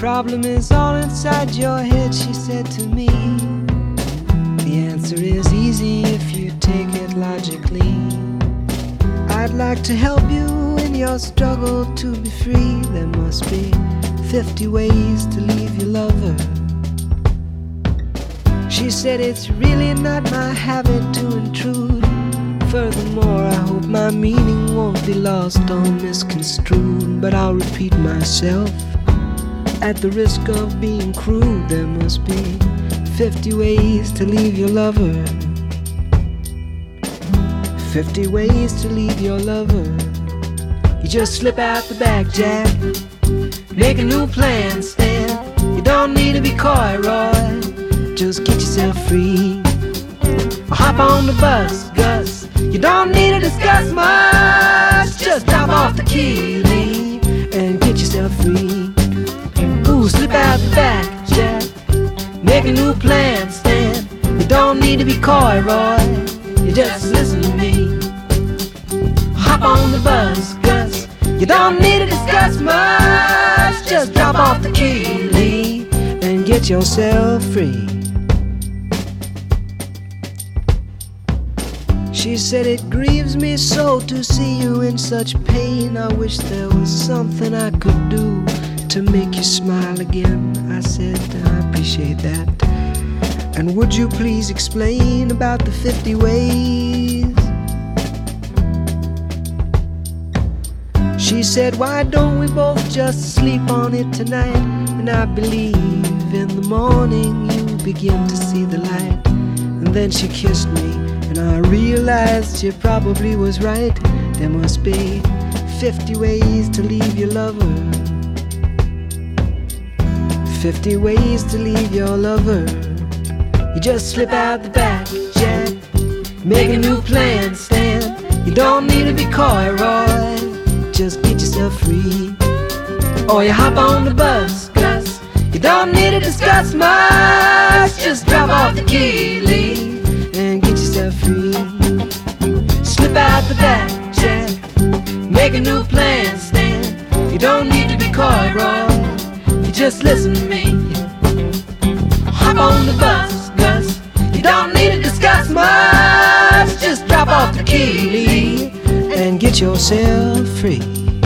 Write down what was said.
problem is all inside your head, she said to me. The answer is easy if you take it logically. I'd like to help you in your struggle to be free. There must be 50 ways to leave your lover. She said it's really not my habit to intrude. Furthermore, I hope my meaning won't be lost or misconstrued. But I'll repeat myself at the risk of being crude. There must be 50 ways to leave your lover. 50 ways to leave your lover. You just slip out the back, Jack. Make a new plan, Stan. You don't need to be coy, Roy. Just get yourself free. Or hop on the bus, Gus. You don't need to discuss much. Just drop off the key, Lee, and get yourself free. Ooh, slip out the back, Jack. Make a new plan, Stan. You don't need to be coy, Roy. You just listen to me. Hop on the bus, Gus. You don't need to discuss much. Just drop off the key, Lee, and get yourself free. She said it grieves me so to see you in such pain. I wish there was something I could do to make you smile again. I said I appreciate that. And would you please explain about the 50 ways? She said, why don't we both just sleep on it tonight? And I believe in the morning you begin to see the light. And then she kissed me, and I realized she probably was right. There must be 50 ways to leave your lover. 50 ways to leave your lover. You just slip out the back, Jack. Make a new plan, Stan. You don't need to be coy, Roy. Just get yourself free. Or you hop on the bus, Gus. You don't need to discuss much. Just drop off the key, Lee, and get yourself free. Slip out the back, Jack. Make a new plan, Stan. You don't need to be coy, Roy. You just listen to me. Hop on the bus, Gus. You don't need to discuss much. Just drop off the key, Lee, and get yourself free.